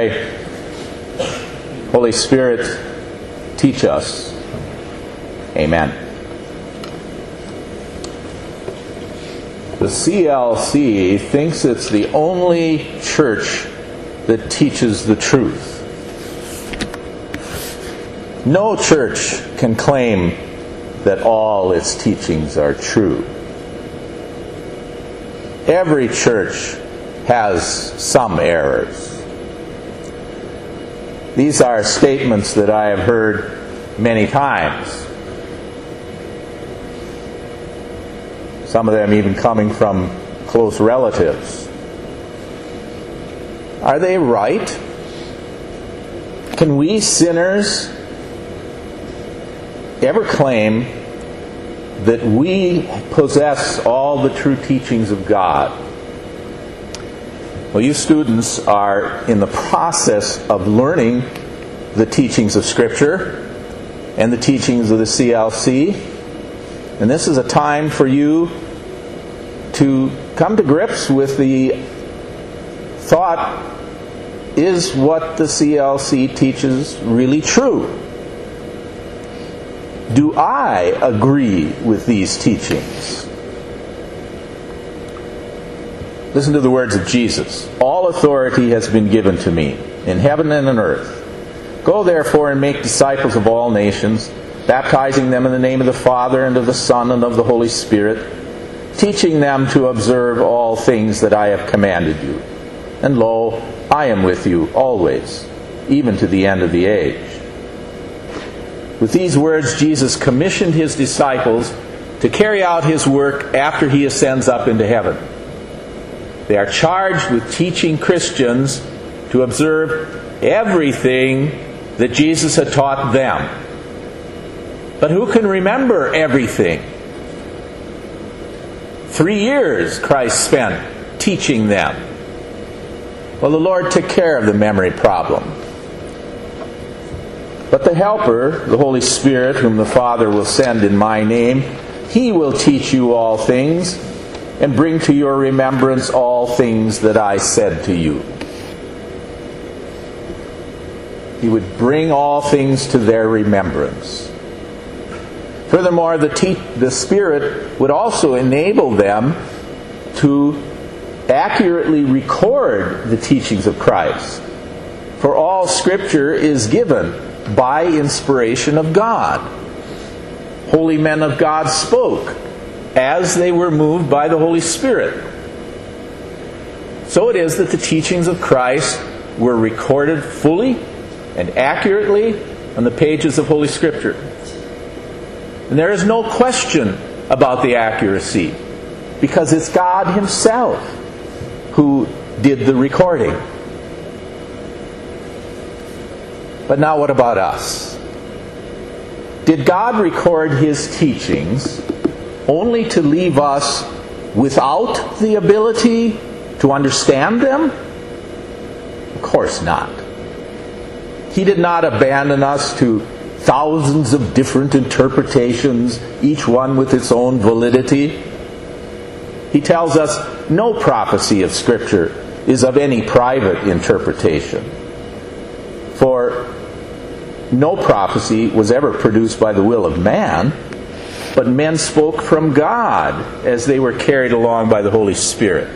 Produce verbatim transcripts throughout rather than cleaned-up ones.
pray. Holy Spirit, teach us. Amen. The C L C thinks it's the only church that teaches the truth. No church can claim that all its teachings are true. Every church has some errors. These are statements that I have heard many times. Some of them even coming from close relatives. Are they right? Can we sinners ever claim that we possess all the true teachings of God? Well, you students are in the process of learning the teachings of Scripture and the teachings of the C L C. And this is a time for you to come to grips with the thought, is what the C L C teaches really true? Do I agree with these teachings? Listen to the words of Jesus. All authority has been given to me in heaven and on earth. Go therefore and make disciples of all nations, baptizing them in the name of the Father and of the Son and of the Holy Spirit, teaching them to observe all things that I have commanded you. And lo, I am with you always, even to the end of the age. With these words, Jesus commissioned his disciples to carry out his work after he ascends up into heaven. They are charged with teaching Christians to observe everything that Jesus had taught them. But who can remember everything? Three years Christ spent teaching them. Well, the Lord took care of the memory problem. But the Helper, the Holy Spirit, whom the Father will send in my name, He will teach you all things and bring to your remembrance all things that I said to you. He would bring all things to their remembrance. Furthermore, the, te- the Spirit would also enable them to accurately record the teachings of Christ. For all Scripture is given by inspiration of God. Holy men of God spoke as they were moved by the Holy Spirit. So it is that the teachings of Christ were recorded fully and accurately on the pages of Holy Scripture. And there is no question about the accuracy, because it's God Himself who did the recording. But now what about us? Did God record His teachings only to leave us without the ability to understand them? Of course not. He did not abandon us to thousands of different interpretations, each one with its own validity. He tells us no prophecy of Scripture is of any private interpretation. For no prophecy was ever produced by the will of man, but men spoke from God as they were carried along by the Holy Spirit.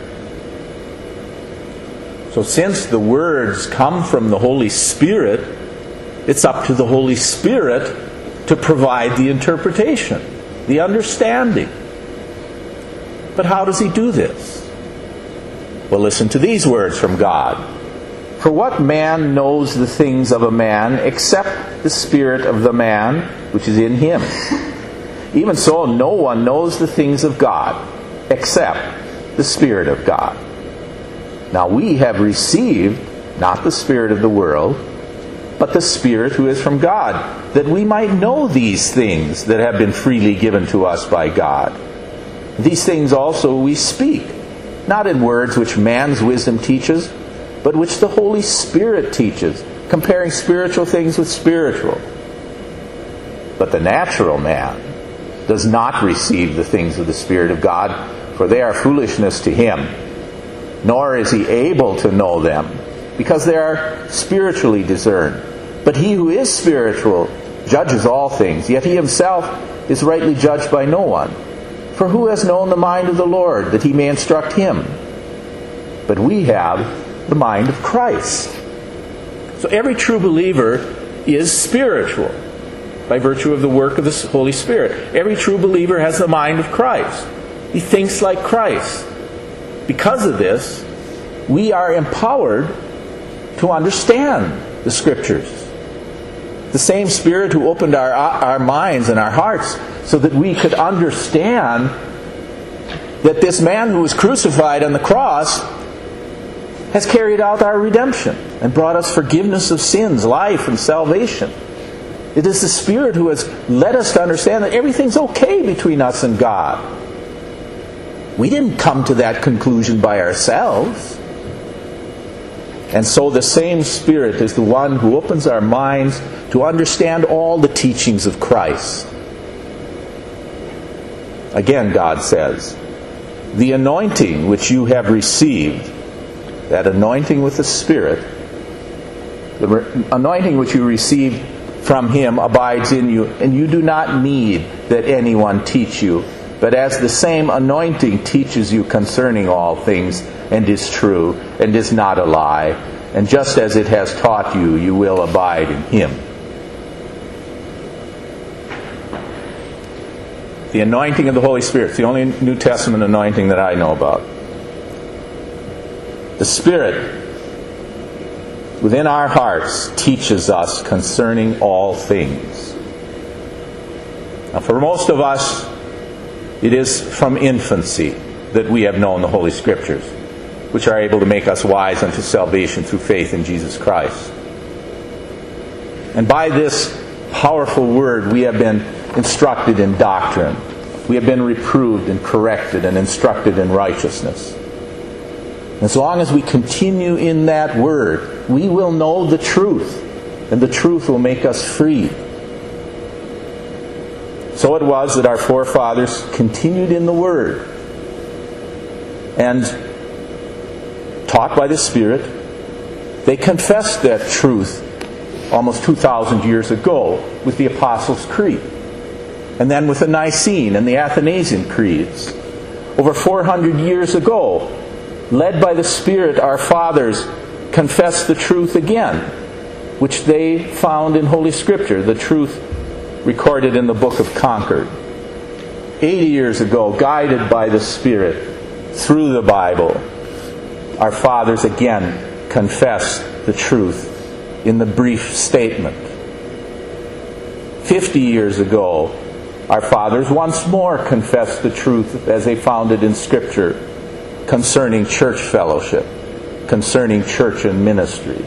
So since the words come from the Holy Spirit, it's up to the Holy Spirit to provide the interpretation, the understanding. But how does He do this? Well, listen to these words from God. For what man knows the things of a man except the spirit of the man which is in him? Even so, no one knows the things of God except the Spirit of God. Now we have received not the spirit of the world, but the Spirit who is from God, that we might know these things that have been freely given to us by God. These things also we speak, not in words which man's wisdom teaches, but which the Holy Spirit teaches, comparing spiritual things with spiritual. But the natural man does not receive the things of the Spirit of God, for they are foolishness to him, nor is he able to know them, because they are spiritually discerned. But he who is spiritual judges all things, yet he himself is rightly judged by no one. For who has known the mind of the Lord, that he may instruct him? But we have the mind of Christ. So every true believer is spiritual by virtue of the work of the Holy Spirit. Every true believer has the mind of Christ. He thinks like Christ. Because of this, we are empowered to understand the Scriptures. The same Spirit who opened our, our minds and our hearts so that we could understand that this man who was crucified on the cross has carried out our redemption and brought us forgiveness of sins, life, and salvation. It is the Spirit who has led us to understand that everything's okay between us and God. We didn't come to that conclusion by ourselves. And so the same Spirit is the one who opens our minds to understand all the teachings of Christ. Again, God says, the anointing which you have received, that anointing with the Spirit, the re- anointing which you received from Him abides in you, and you do not need that anyone teach you, but as the same anointing teaches you concerning all things, and is true, and is not a lie, and just as it has taught you, you will abide in Him. The anointing of the Holy Spirit is the only New Testament anointing that I know about. The Spirit within our hearts teaches us concerning all things. Now, for most of us, it is from infancy that we have known the Holy Scriptures, which are able to make us wise unto salvation through faith in Jesus Christ. And by this powerful word, we have been instructed in doctrine. We have been reproved and corrected and instructed in righteousness. As long as we continue in that word, we will know the truth, and the truth will make us free. So it was that our forefathers continued in the word, and taught by the Spirit, they confessed that truth almost two thousand years ago with the Apostles' Creed, and then with the Nicene and the Athanasian Creeds. Over four hundred years ago, led by the Spirit, our fathers confessed the truth again, which they found in Holy Scripture, the truth recorded in the Book of Concord. Eighty years ago, guided by the Spirit through the Bible, our fathers again confessed the truth in the brief statement. Fifty years ago, our fathers once more confessed the truth as they found it in Scripture concerning church fellowship, concerning church and ministry.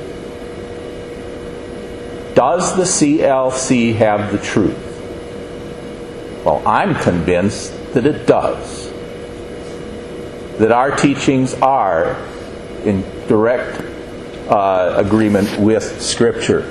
Does the C L C have the truth? Well, I'm convinced that it does. That our teachings are in direct uh, agreement with Scripture.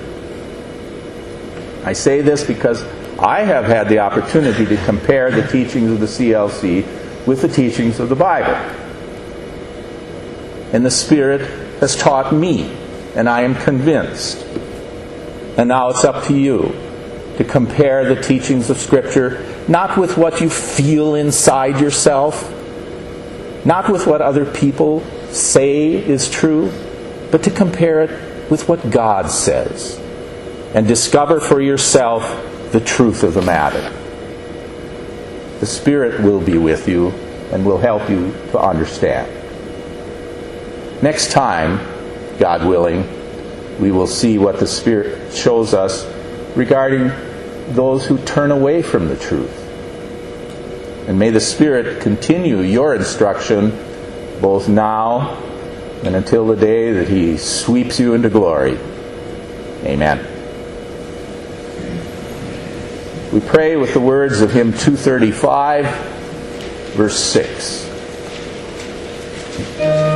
I say this because I have had the opportunity to compare the teachings of the C L C with the teachings of the Bible. And the Spirit has taught me, and I am convinced. And now it's up to you to compare the teachings of Scripture, not with what you feel inside yourself, not with what other people say is true, but to compare it with what God says, and discover for yourself the truth of the matter. The Spirit will be with you and will help you to understand. Next time, God willing, we will see what the Spirit shows us regarding those who turn away from the truth. And may the Spirit continue your instruction both now and until the day that He sweeps you into glory. Amen. We pray with the words of hymn two thirty-five, verse six.